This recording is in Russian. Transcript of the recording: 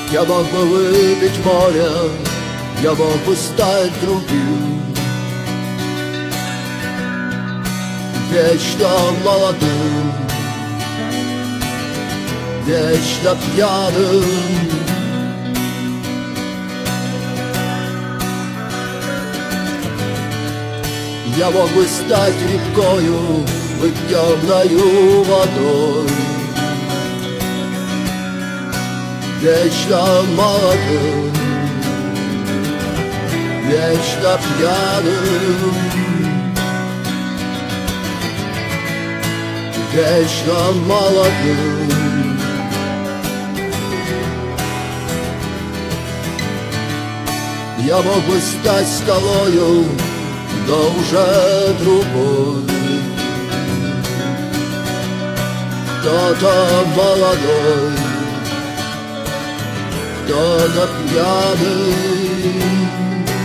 Я мог бы выпить море, я мог бы стать другим, вечно молодым, вечно пьяным. Я мог бы стать рекою, быть темною водой, вечно молодым, вечно пьяным, вечно молодым. Я мог бы стать скалою, но уже другой, кто-то молодой, кто-то пьяный.